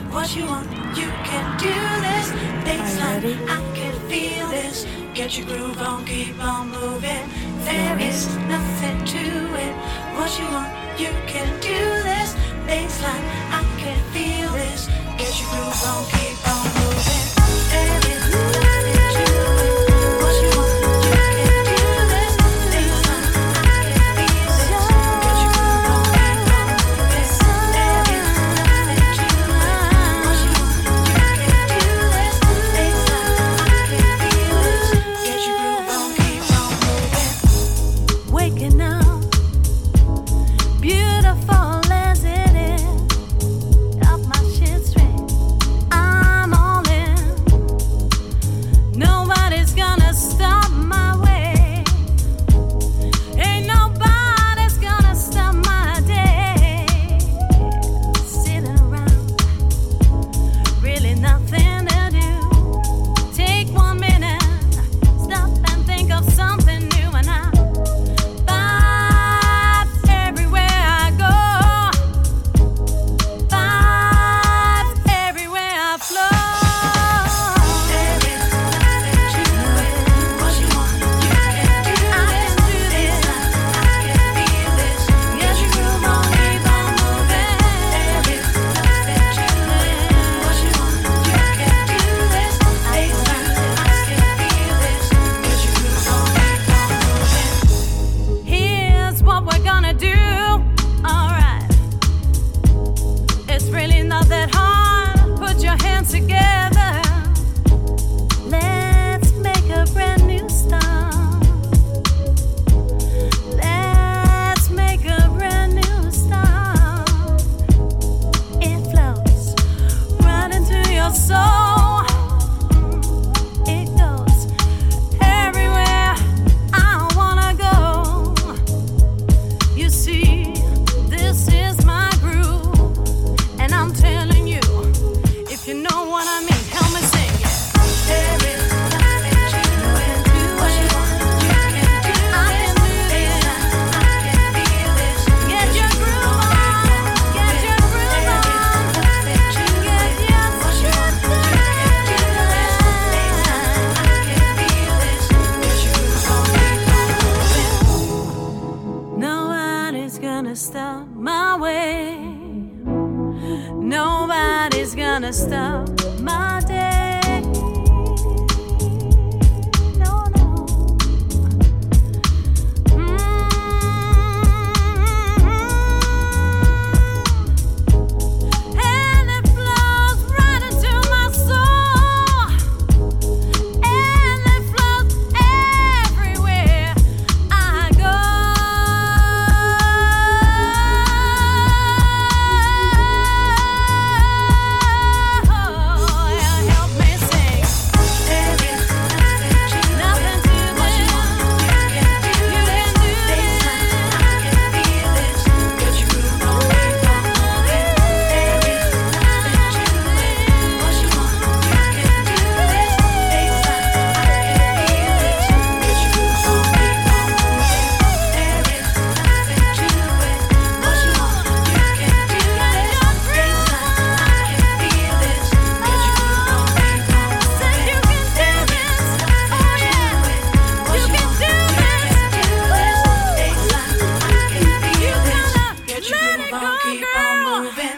What you want, you can do this. Baseline, I can feel this. Get your groove on, keep on moving. There is nothing to it. What you want, you can do this. Baseline, I can feel this. Get your groove on, keep on moving. There is nothing to it. What you want, you can do this. Baseline, I can feel this. Get your groove on, keep on moving. There is nothing to it. What you want, you can do this. Baseline, I can feel this. Get your groove on, keep on moving. Waking up, beautiful as it is, up my shit straight. I'm all in. Nobody's gonna stop my way. Ain't nobody's gonna stop my day. Sitting around, really nothing to do. Take 1 minute, stop and think of something new, and I vibes everywhere I go. Vibes everywhere I flow. There is nothing to it. What you want, you can do this. Baseline, I can feel this. Get your groove on, keep on moving. There is nothing to it. What you want, you can do this. Baseline, I can feel this. Get your groove on, keep on moving. Here's what we're gonna do. Alright. It's really not that hard. Put your hands together. Let's make a brand new start. Let's make a brand new start. It flows right into your soul. It goes everywhere I wanna go. You see, this is my groove, and I'm telling you, if you know what I mean, help me sing it. There is nothing to it. What you want, you can do this. Baseline, I can feel this. Get your groove on, get your groove on, Nothing to get it. your What you want, you can do this. Baseline, I can feel this. Get your groove on, keep on moving. Nobody's gonna stop my way. Nobody's gonna stop my day. No, no. And it flows right into my soul. And it flows everywhere I go. Help me sing. There is nothing to it. Nothing to What you this. want, you can do this. Baseline, I can feel this. Get your groove on, keep on moving. There is nothing to it. What you want, you can do this. Baseline, I can feel this. Get your groove on, keep on moving. There is nothing to it. What you want, you can do this. Baseline, I can feel this. Get your groove on, keep on moving. Said you can do this. Oh yeah. You can do this. Baseline, I can feel You this. gotta Get your let groove it on, go, keep girl. on moving.